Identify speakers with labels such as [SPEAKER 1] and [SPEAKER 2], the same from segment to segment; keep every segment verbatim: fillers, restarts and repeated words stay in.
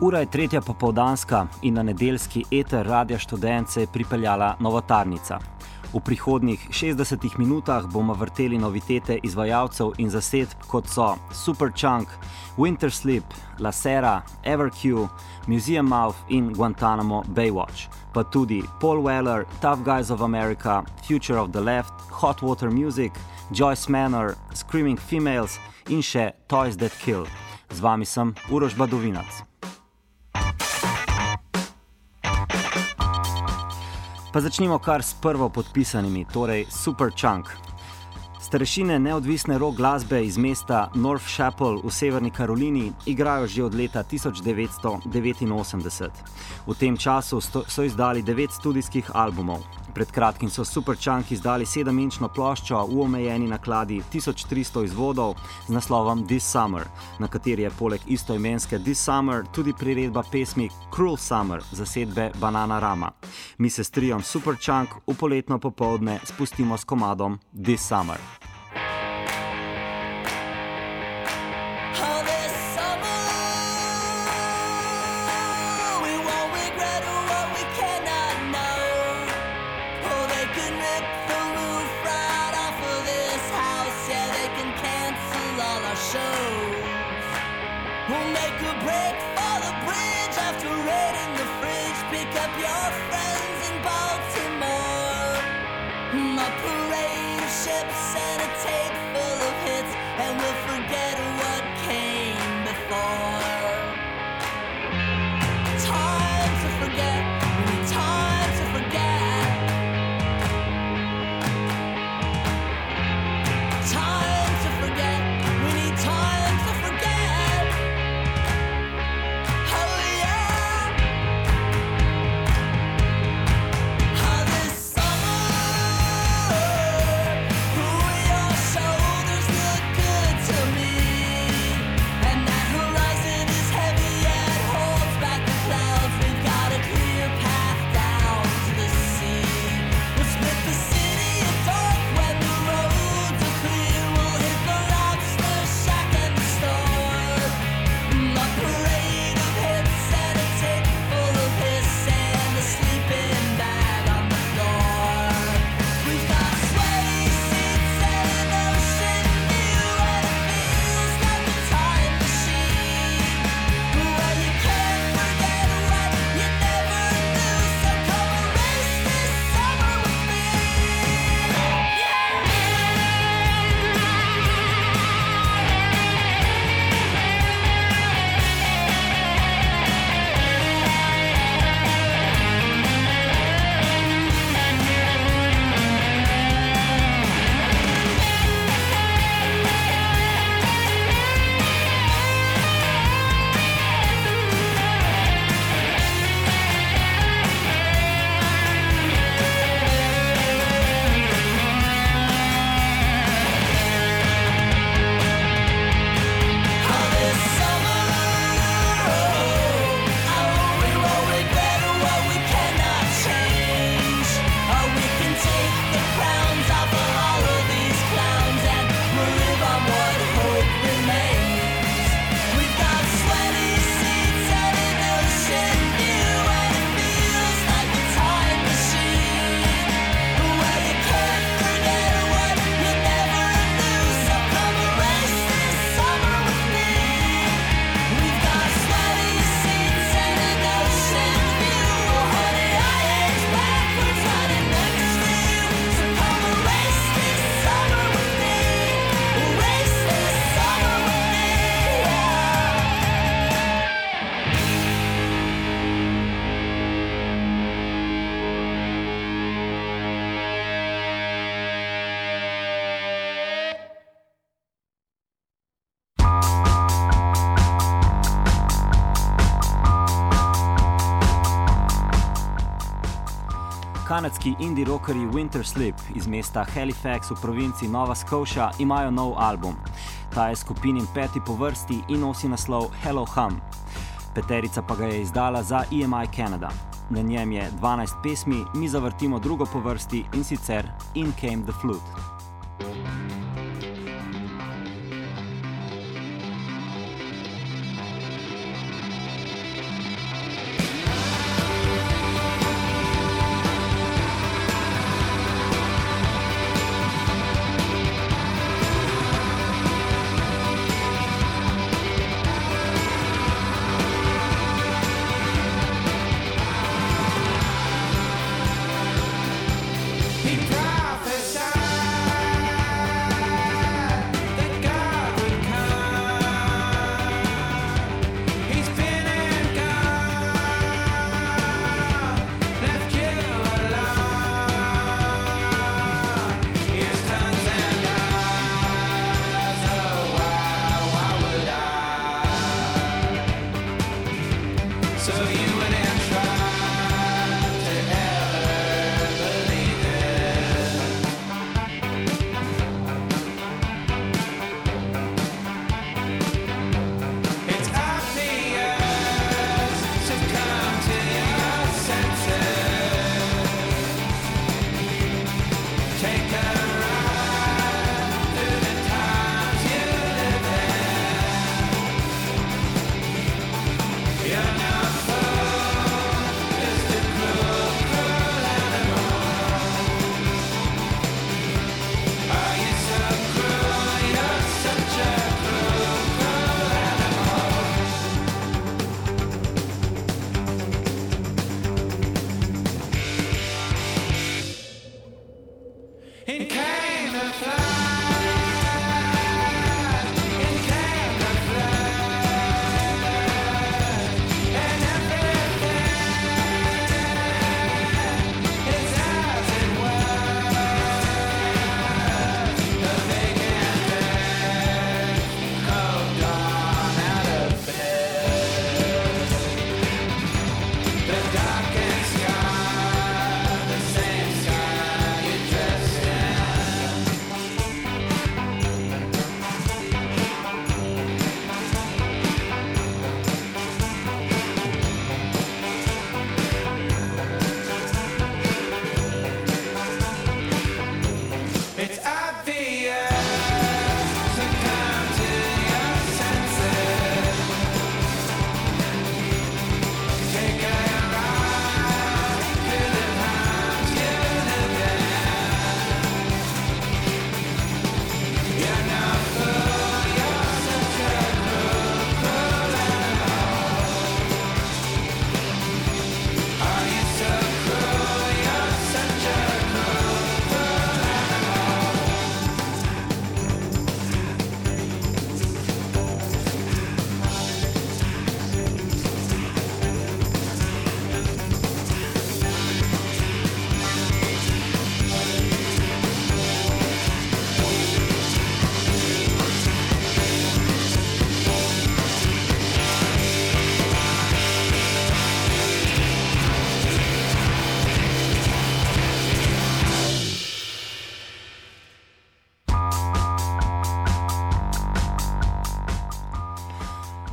[SPEAKER 1] Ura je tretja popoldanska in na nedeljski eter Radia Študent se je pripeljala novotarnica. V prihodnjih šestdesetih minutah bomo vrteli novitete izvajalcev in zasedb, kot so Superchunk, Winter Sleep, La Sera, Everq, Museum Mouth in Guantanamo Baywatch, pa tudi Paul Weller, Tough Guys of America, Future of the Left, Hot Water Music, Joyce Manor, Screaming Females in še Toys That Kill. Z vami sem Uroš Badovinac. Pa začnimo kar s prvo podpisanimi, torej Superchunk. Starešine neodvisne rock glasbe iz mesta North Chapel v Severni Karolini igrajo že od leta tisoč devetsto devetinosemdeset. V tem času so izdali devet studijskih albumov. Pred kratkim so Superchunk izdali sedem-inčno ploščo v omejeni nakladi tisoč tristo izvodov z naslovom This Summer, na kateri je poleg istoimenske This Summer tudi priredba pesmi Cruel Summer zasedbe Bananarama. Mi se s triom Superchunk v poletno popoldne spustimo s komadom This Summer. Kanadski indie rockerji Winter Sleep iz mesta Halifax v provinci Nova Scotia imajo nov album. Ta je skupinin peti po vrsti in nosi naslov Hello Hum. Peterica pa ga je izdala za E M I Canada. Na njem je dvanajst pesmi, mi zavrtimo drugo po vrsti in sicer In Came the Flute.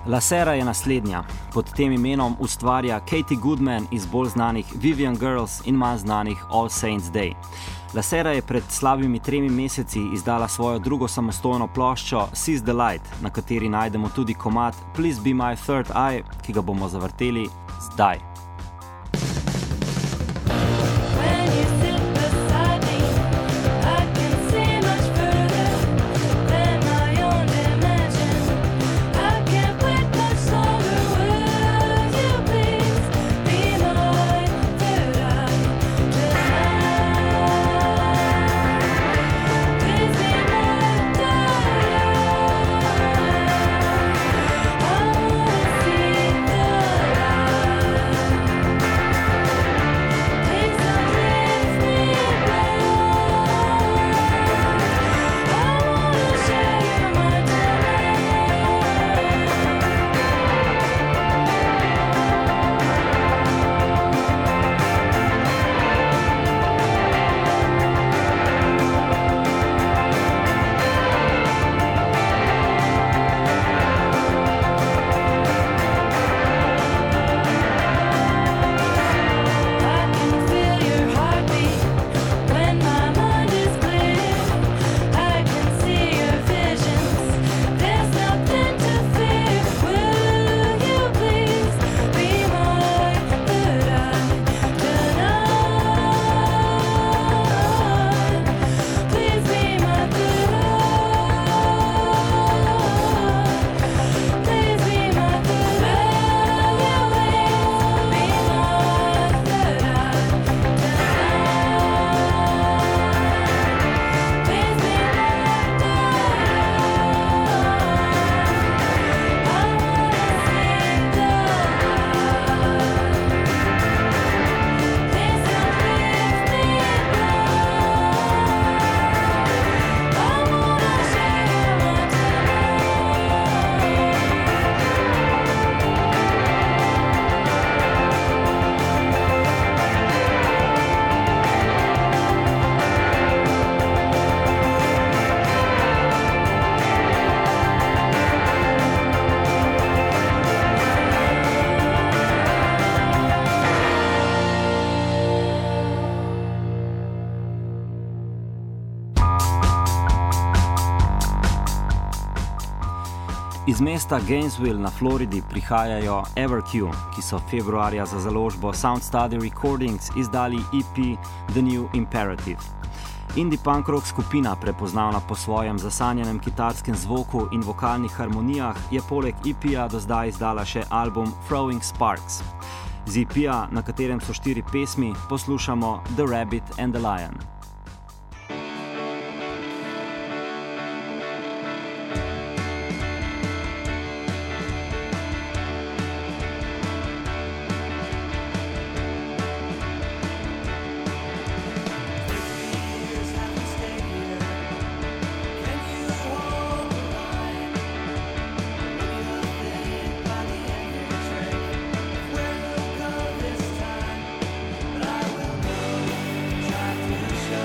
[SPEAKER 1] Lasera je naslednja. Pod tem imenom ustvarja Katie Goodman iz bolj znanih Vivian Girls in manj znanih All Saints Day. Lasera je pred slabimi tremi meseci izdala svojo drugo samostojno ploščo Seize the Light, na kateri najdemo tudi komad Please Be My Third Eye, ki ga bomo zavrteli zdaj. Iz mesta Gainesville na Floridi prihajajo Everq, ki so februarja za založbo Sound Study Recordings izdali E P The New Imperative. Indie punk rock skupina, prepoznavna po svojem zasanjenem kitarskem zvoku in vokalnih harmonijah, je poleg E P-ja do zdaj izdala še album Throwing Sparks. Z E P-ja, na katerem so štiri pesmi, poslušamo The Rabbit and the Lion.
[SPEAKER 2] Show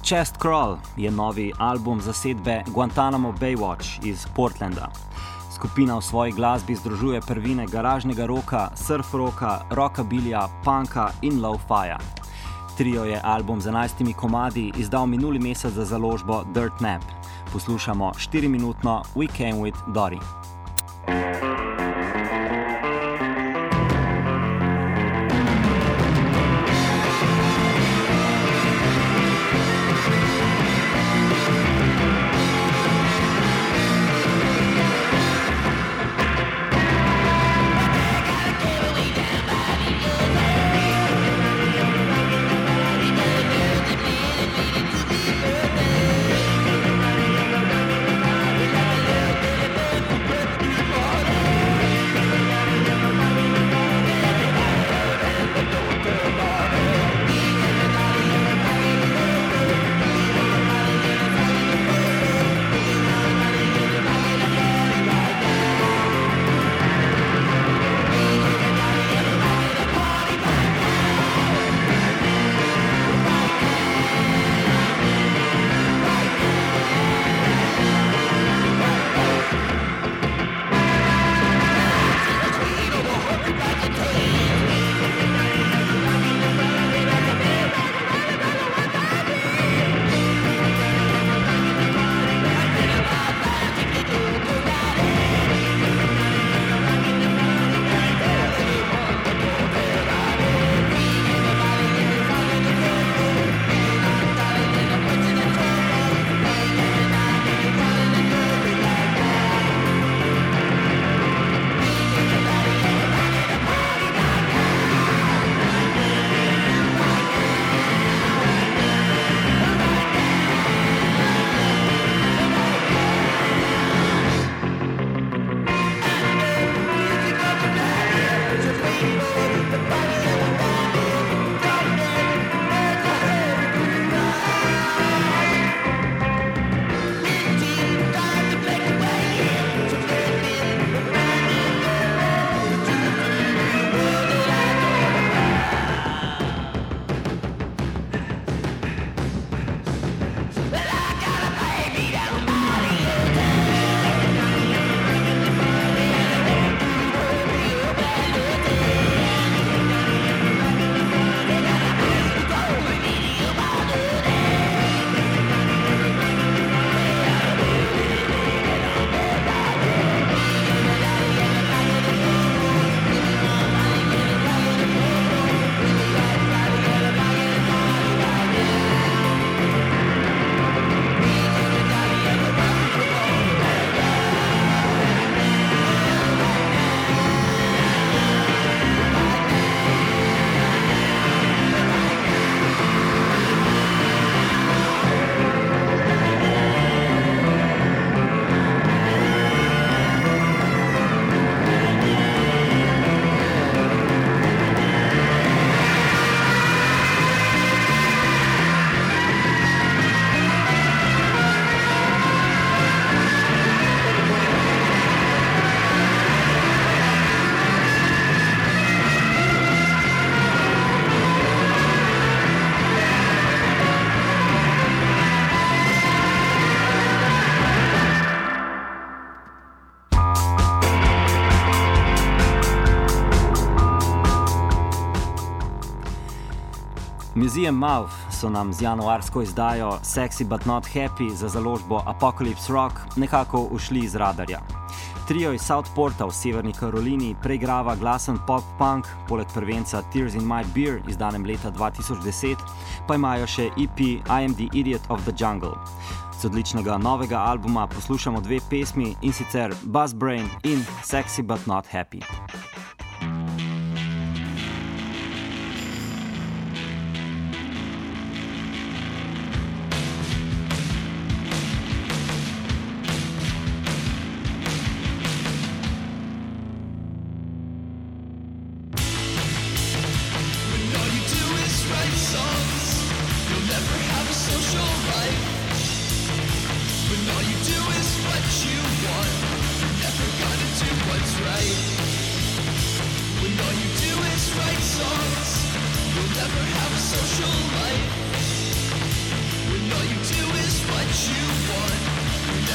[SPEAKER 1] Chest Crawl je novi album zasedbe Guantanamo Baywatch iz Portlanda. Skupina v svoji glasbi združuje prvine garažnega roka, surf roka, rockabilija, punka in lo-fija. Trio je album z enajstimi komadi izdal minuli mesec za založbo Dirt Nap. Poslušamo štiriminutno We Came With Dory. Museum Mouth so nam z januarsko izdajo Sexy But Not Happy za založbo Apocalypse Rock nekako ušli iz radarja. Trio iz Southporta v Severni Karolini preigrava glasen pop-punk, poleg prvenca Tears in My Beer, izdanem leta dva tisoč deset, pa imajo še E P I Am the Idiot of the Jungle. Z odličnega novega albuma poslušamo dve pesmi, in sicer Buzzbrain in Sexy But Not Happy.
[SPEAKER 2] Never have a social life when all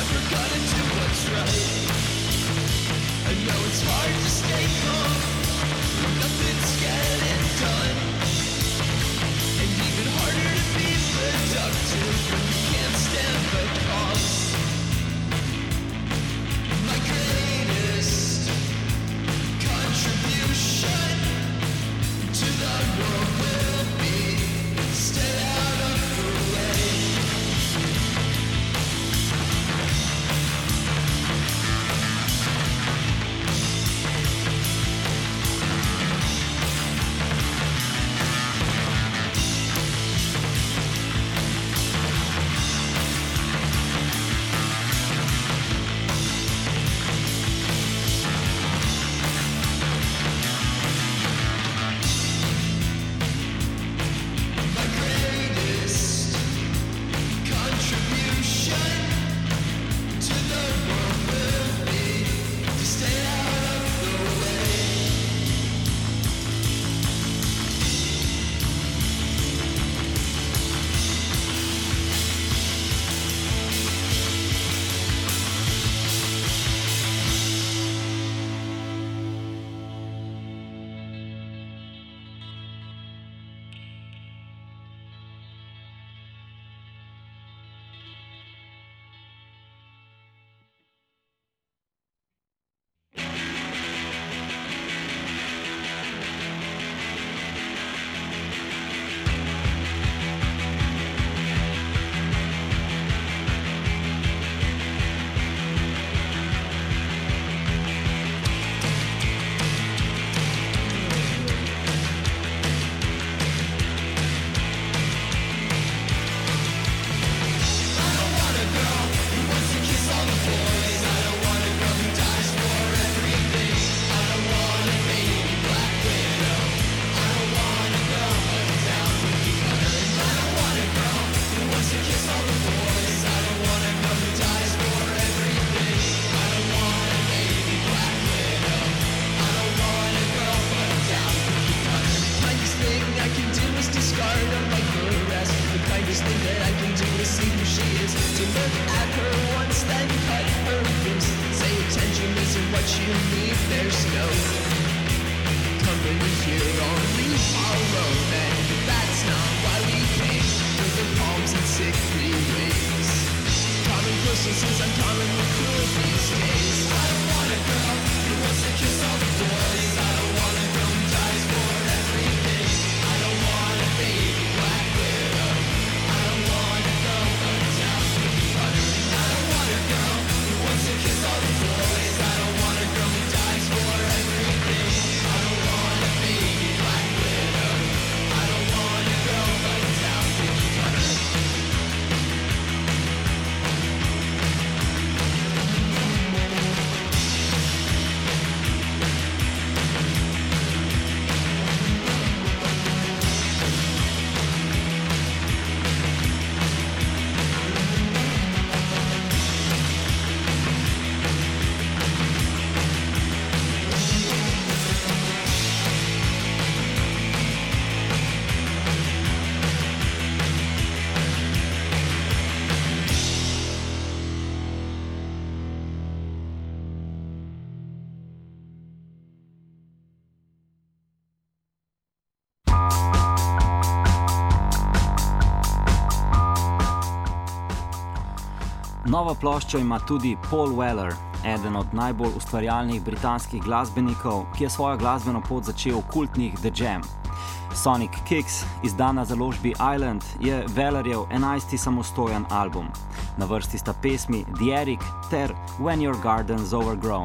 [SPEAKER 1] Novo ploščo ima tudi Paul Weller, eden od najbolj ustvarjalnih britanskih glasbenikov, ki je svojo glasbeno pot začel v kultnih The Jam. Sonic Kicks, izdan na založbi Island, je Wellerjev enajsti samostojen album. Na vrsti sta pesmi The Eric ter When Your Garden's Overgrown.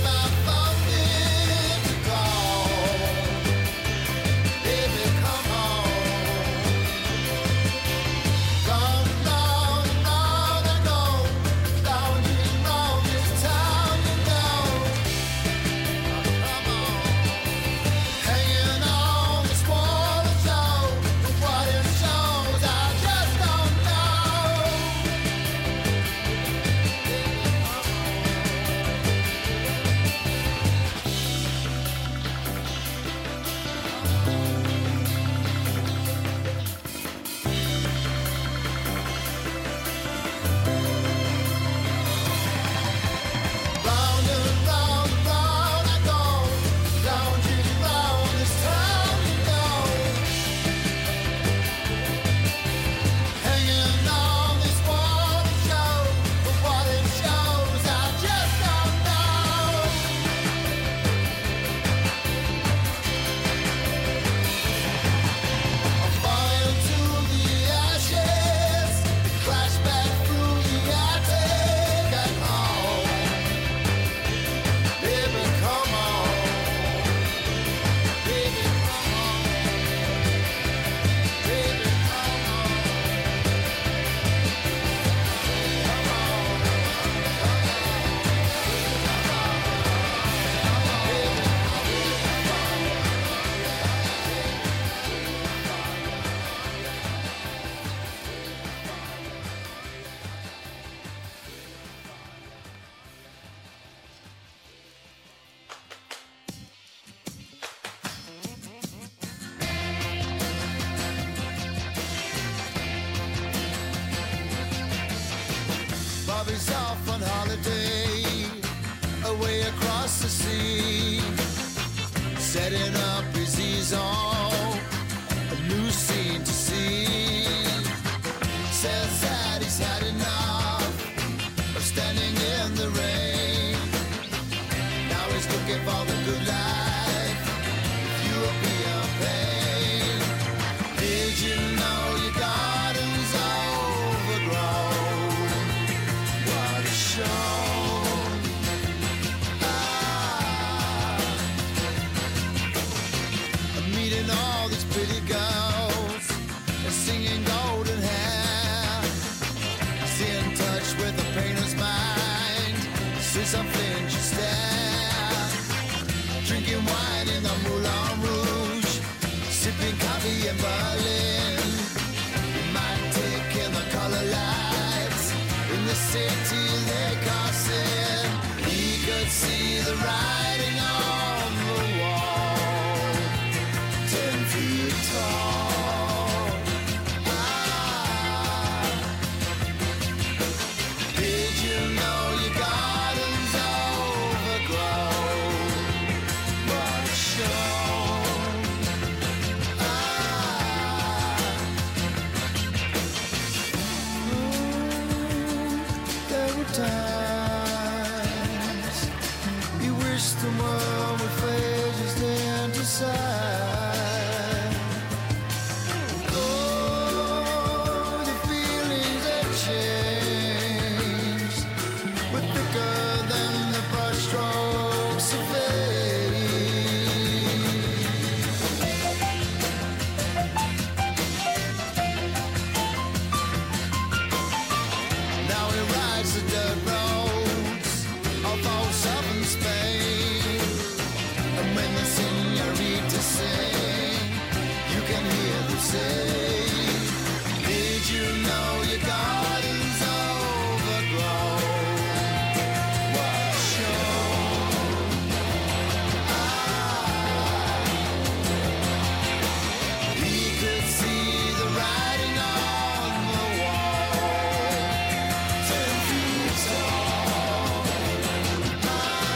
[SPEAKER 2] Come on. Bobby's off on holiday, away across the sea, setting up his easel, a new scene to see. Says that he's had enough of standing in the rain. Now he's looking for the good life, European pain. Did you know your garden's overgrown? What a show. Ah, I'm meeting all these pretty girls and singing golden hair. Stay in touch with the painter's mind, see some flinch stare. Drinking wine in the Moulin Rouge, sipping coffee in Berlin. We might take in the color lights in the city they call sin. He could see the writing on the wall, ten feet tall. Ah, did you know your garden's overgrown? What a show. Ah, ooh, there were times you wish the world would fade just into sight. Oh, the feelings that changed were thicker than the brushstrokes of age. Now he rides the dirt roads of old southern Spain, and when the señorita sing, you can hear them say, did you know your garden's overgrown? What a show. Ah, he could see the writing on the wall, ten feet tall. Ah,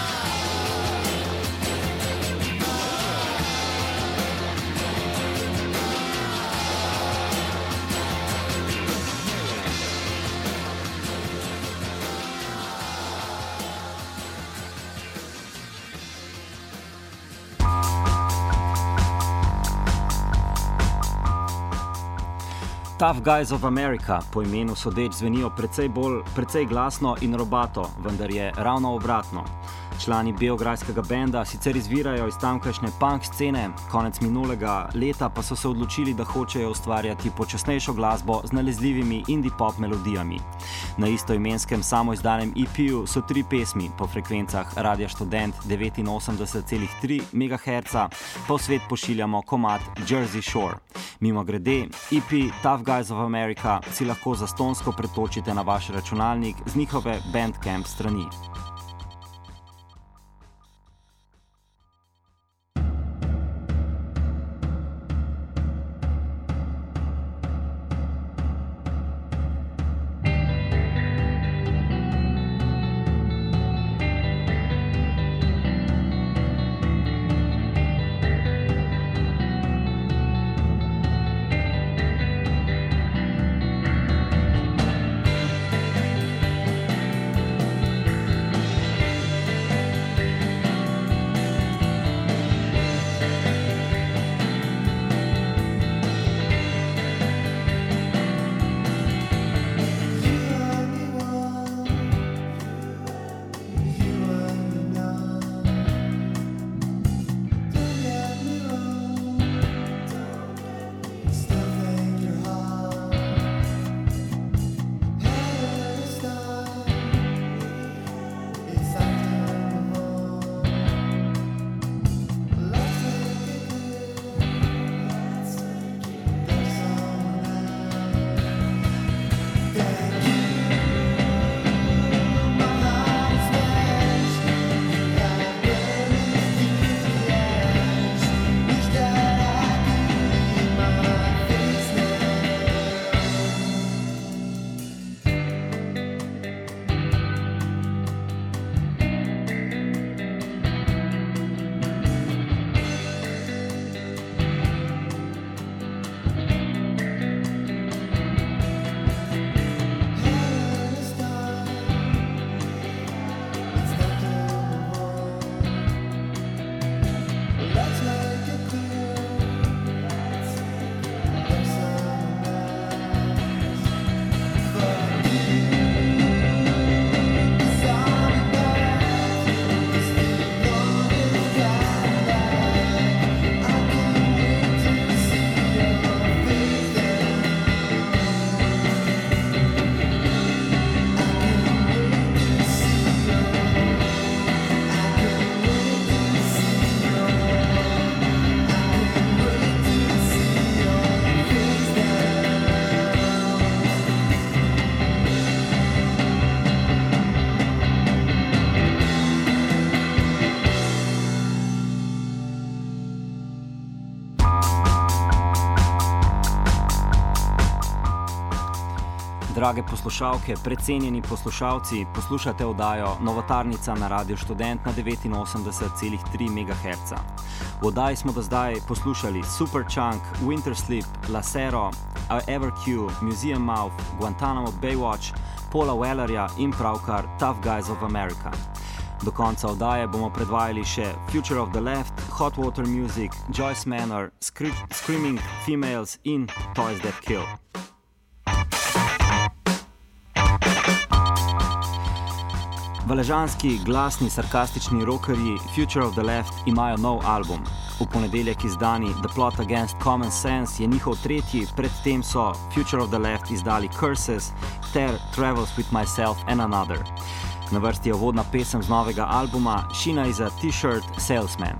[SPEAKER 1] Tough Guys of America po imenu sodeč zvenijo precej bolj, precej glasno in robato, vendar je ravno obratno. Člani beograjskega benda sicer izvirajo iz tamkajšnje punk scene, konec minulega leta pa so se odločili, da hočejo ustvarjati počasnejšo glasbo z nalezljivimi indie pop melodijami. Na istoimenskem samoizdanem E P-ju so tri pesmi po frekvencah Radia Študent devetinosemdeset celih tri megaherca, pa v svet pošiljamo komad Jersey Shore. Mimogrede, E P Tough Guys of America si lahko zastonjsko pretočite na vaš računalnik z njihove Bandcamp strani. Drage poslušalke, precenjeni poslušalci, poslušate oddajo Novotarnica na Radio Študent na devetinosemdeset celih tri megaherca. V oddaji smo do zdaj poslušali Superchunk, Winter Sleep, Lacero, Everq, Museum Mouth, Guantanamo Baywatch, Paula Wellerja in pravkar Tough Guys of America. Do konca oddaje bomo predvajali še Future of the Left, Hot Water Music, Joyce Manor, Scre- Screaming Females in Toys That Kill. Valežanski, glasni, sarkastični rockerji Future of the Left imajo nov album. V ponedeljek izdani The Plot Against Common Sense je njihov tretji, predtem so Future of the Left izdali Curses ter Travels with Myself and Another. Na vrsti je uvodna pesem z novega albuma Sheena is a T-shirt Salesman.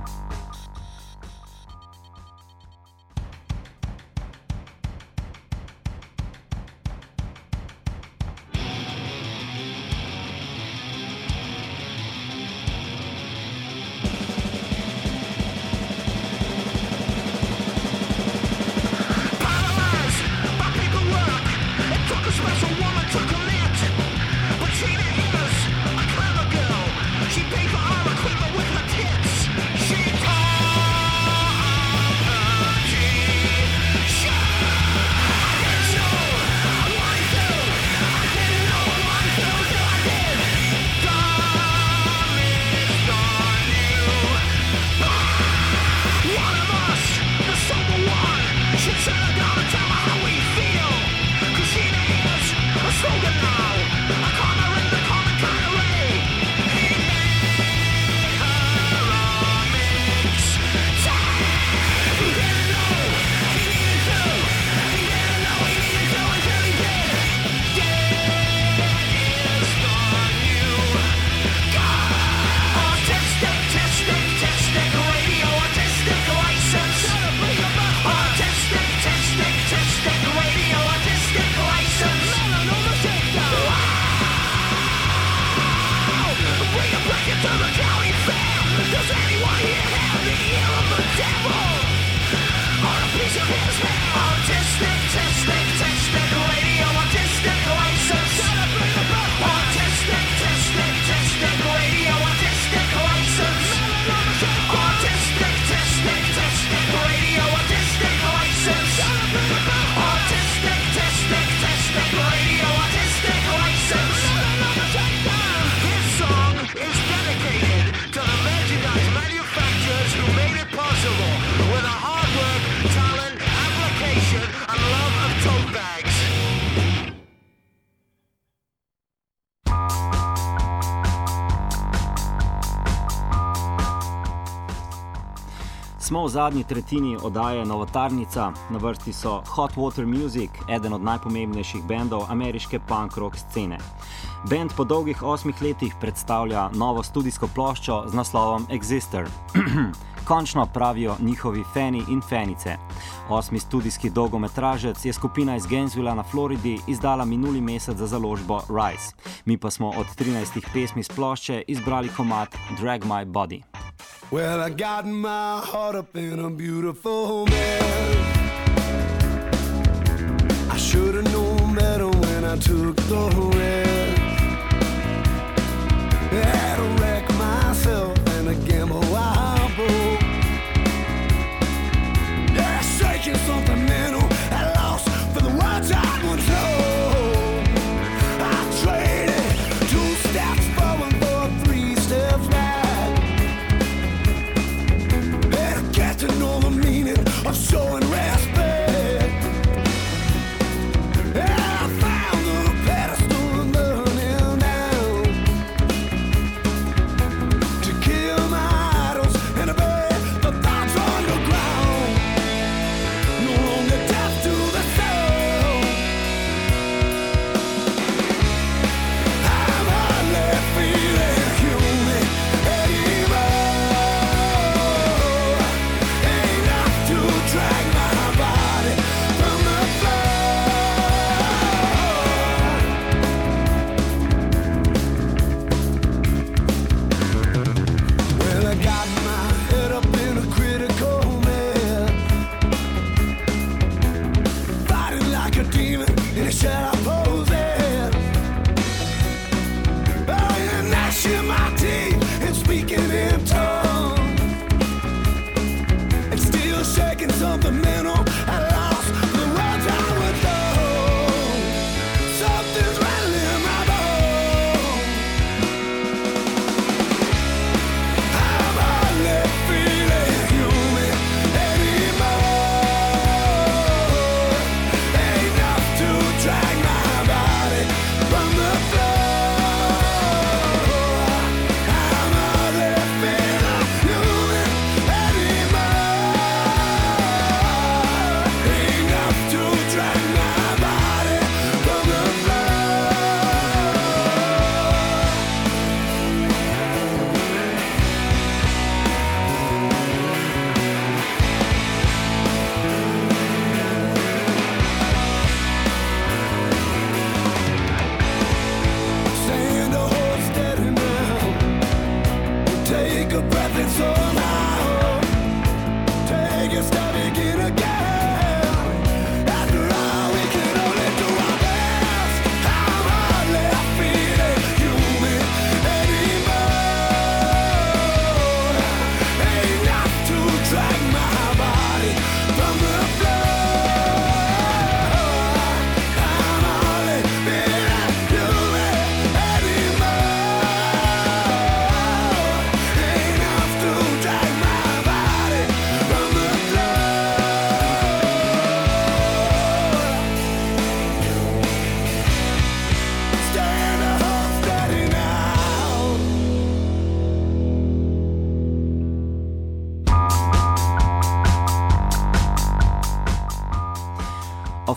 [SPEAKER 1] Smo v zadnji tretjini oddaje Novotarnica, na vrsti so Hot Water Music, eden od najpomembnejših bendov ameriške punk rock scene. Band po dolgih osmih letih predstavlja novo studijsko ploščo z naslovom Exister. Končno, pravijo njihovi fani in fanice. Osmi studijski dolgometražec je skupina iz Gainesvilla na Floridi izdala minuli mesec za založbo Rise. Mi pa smo od trinajstih pesmi z plošče izbrali komad Drag My Body.
[SPEAKER 2] Well, I got my heart up in a beautiful mess. I should have known better when I took the risk. I had to wreck myself and a gamble I broke. Yeah, shaking something mental I lost for the words I would know. I traded two steps forward for three steps back. To know the meaning of showing respect. I found the pedestal and learning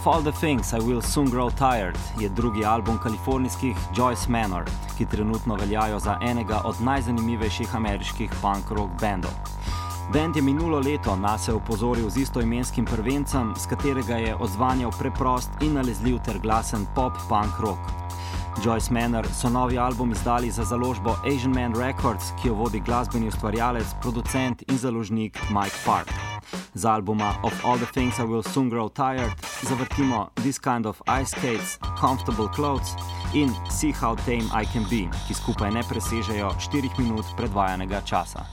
[SPEAKER 1] Of All the Things I Will Soon Grow Tired je drugi album kalifornijskih Joyce Manor, ki trenutno veljajo za enega od najzanimivejših ameriških punk rock bandov. Band je minulo leto nase opozoril z istoimenskim prvencem, s katerega je odzvanjal preprost in nalezljiv ter glasen pop-punk rock. Joyce Manor so novi album izdali za založbo Asian Man Records, ki jo vodi glasbeni ustvarjalec, producent in založnik Mike Park. Z albuma Of All the Things I Will Soon Grow Tired zavrtimo This Kind of Ice Skates, Comfortable Clothes in See How Tame I Can Be, ki skupaj ne presežejo štirih minut predvajanega časa.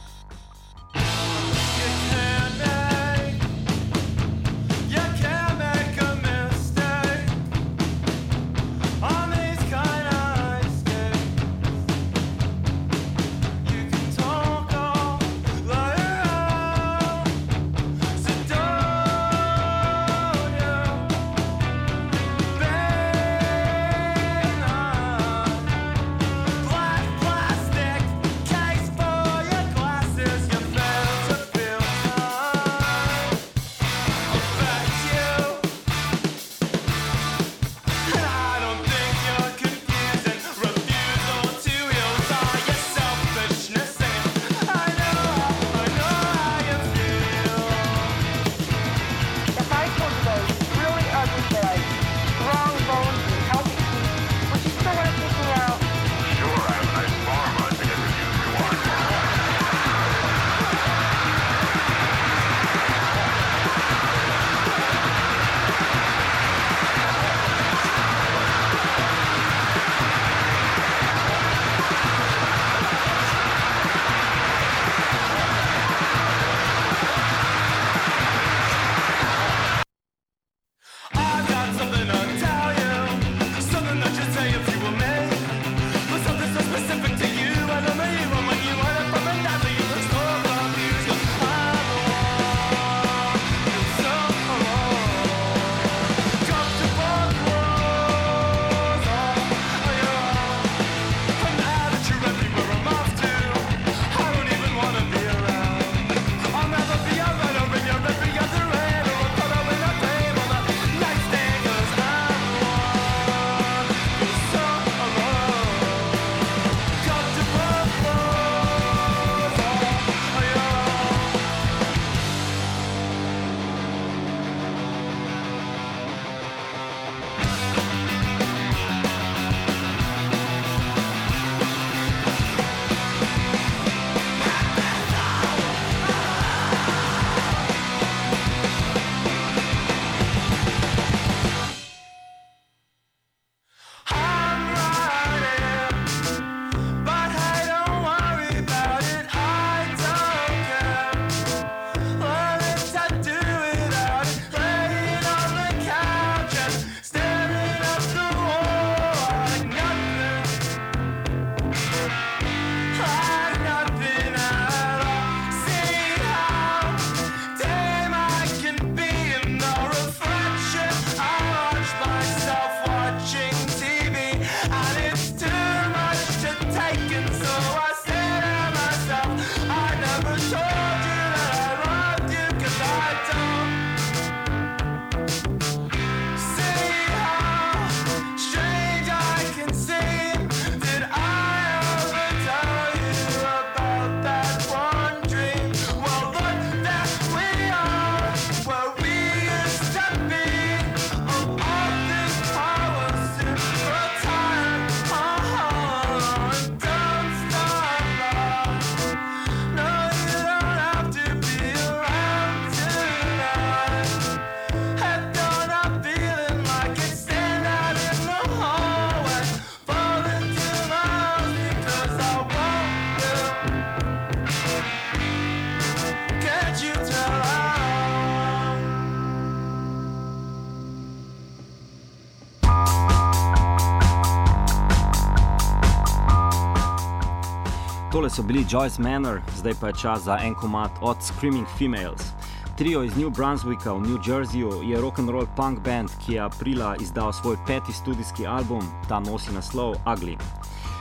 [SPEAKER 1] Tole so bili Joyce Manor, zdaj pa je čas za en komad od Screaming Females. Trio iz New Brunswicka v New Jerseyju je rock'n'roll punk band, ki je aprila izdal svoj peti studijski album, ta nosi naslov Ugly.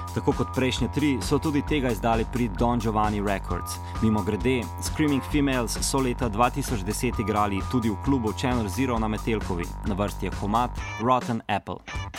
[SPEAKER 1] Tako kot prejšnje tri, so tudi tega izdali pri Don Giovanni Records. Mimo grede, Screaming Females so leta dva tisoč deset igrali tudi v klubu Channel Zero na Metelkovi. Na vrsti je komad Rotten Apple.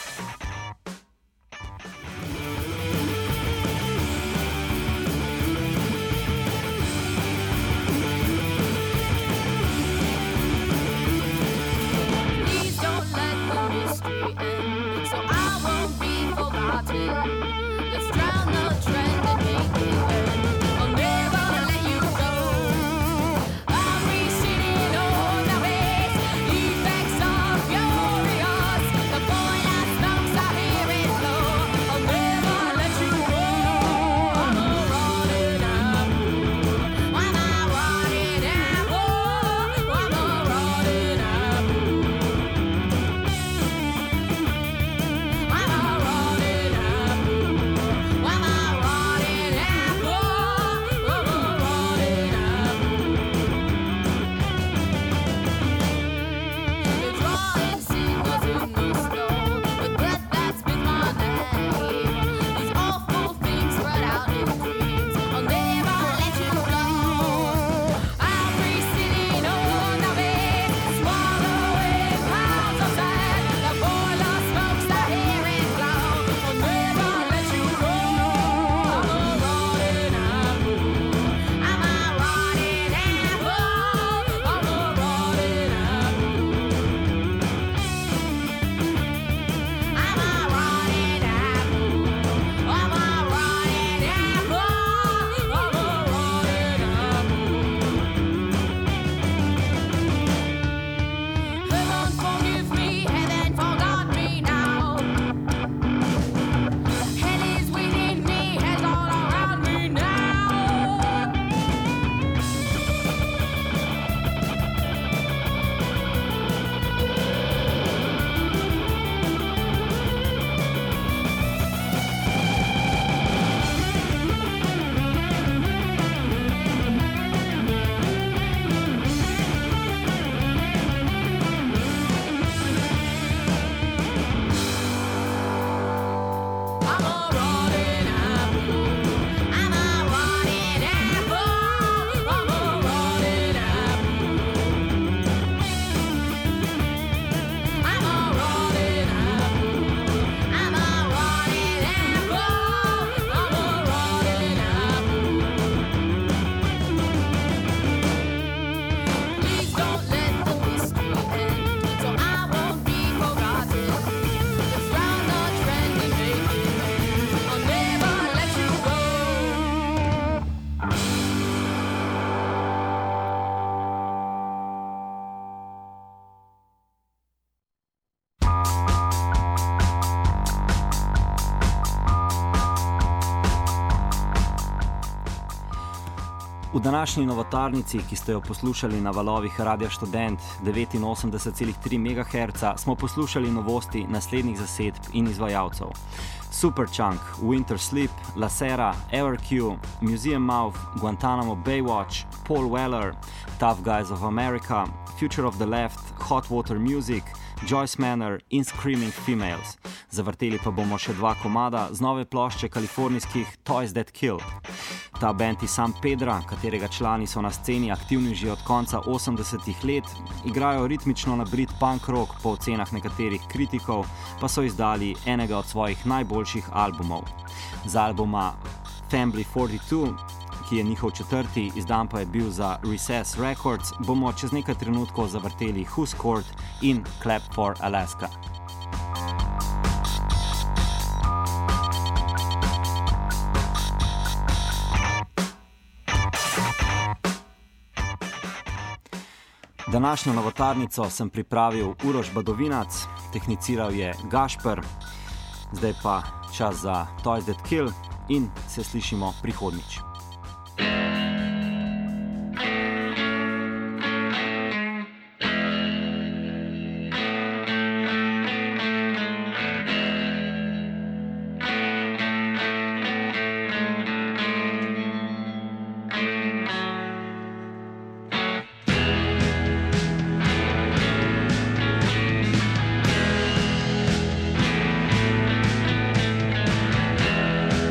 [SPEAKER 1] V današnji novotarnici, ki ste jo poslušali na valovih Radia Študent devetinosemdeset celih tri megaherca, smo poslušali novosti naslednjih zasedb in izvajalcev. Superchunk, Winter Sleep, La Sera, Everq, Museum Mouth, Guantanamo Baywatch, Paul Weller, Tough Guys of America, Future of the Left, Hot Water Music, Joyce Manor in Screaming Females. Zavrteli pa bomo še dva komada z nove plošče kalifornijskih Toys That Kill. Ta band iz San Pedra, katerega člani so na sceni aktivni že od konca osemdesetih let, igrajo ritmično nabrit punk rock, po ocenah nekaterih kritikov pa so izdali enega od svojih najboljših albumov. Z albuma Family štirideset dva, ki je njihov četrti, izdan pa je bil za Recess Records, bomo čez nekaj trenutkov zavrteli Who's Court in Clap for Alaska. Današnjo novotarnico sem pripravil Uroš Badovinac, tehniciral je Gašper, zdaj pa čas za Toys That Kill in se slišimo prihodnjič.
[SPEAKER 2] We'll be right back.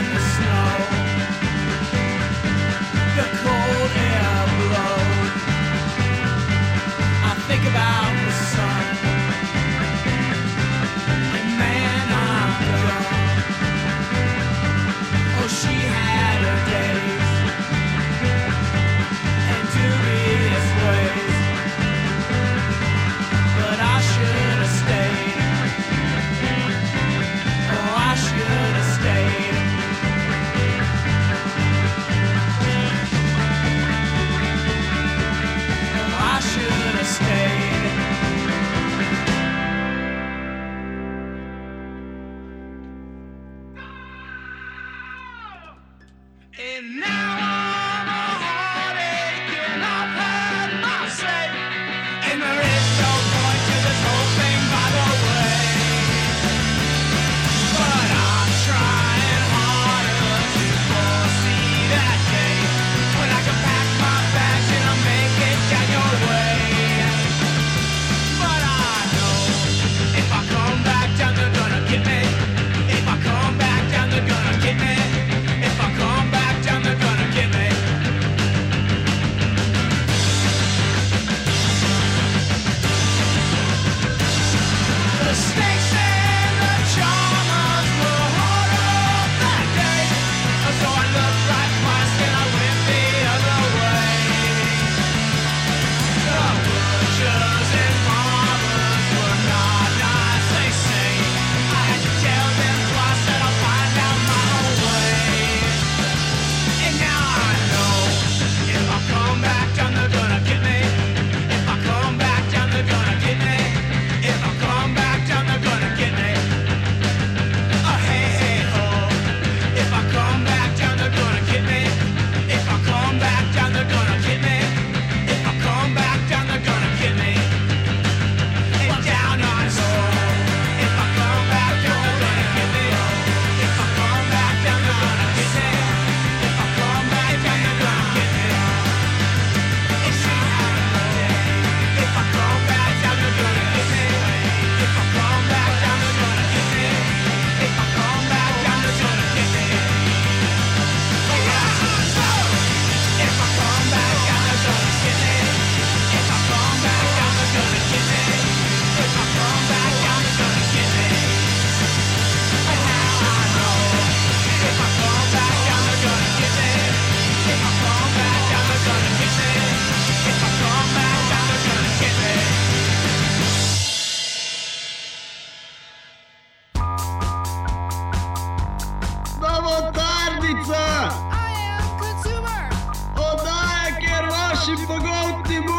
[SPEAKER 2] the snow. The cold air blows. I think about the sun. And man, I'm gone. Oh, she had her days and dubious ways, but I should have stayed. Oh, I should have stayed. Oh, I should have stayed. And now I'm a heartache and I've had my say. And there is no point to this whole thing, by the way. But I'm trying harder to foresee that day when I can pack my bags and I'll make it down your way. But I know if I come back down, they're gonna get me. If I come back down, they're gonna get me. If I come back down, they're gonna get me. The snakes and the charmers were hard up that day. So I looked right twice and I went the other way. The butchers and farmers were not nice, they say. I had to tell them twice that I'll find out my own way. And now I know if I come back down, they're gonna get me. If I come back down, they're gonna get me. If I come back down, they're gonna get me. Oh, hey, hey, ho. If I come back down, they're gonna get me. If I come back down, they're gonna get me. If I come back down, they're gonna get me. And down I go. If I come back down, they're gonna get me. If I come back down, they're gonna get me. If I come back down, they're gonna get me. And she had a day. If I come back down, they're gonna get me. If I come back down, they're gonna get me. If I come back down, they're gonna get me. If I come back down, they're gonna get me. If I come back down, they're gonna get me. If I come back down, they're gonna get me. And now I know. If I come back down, they're gonna get me. If I come back down, they're gonna get me. If I come back down, they're gonna get me.
[SPEAKER 3] Novotarnica!
[SPEAKER 2] I am consumer.
[SPEAKER 3] Oddaja, kjer vaši pogoltni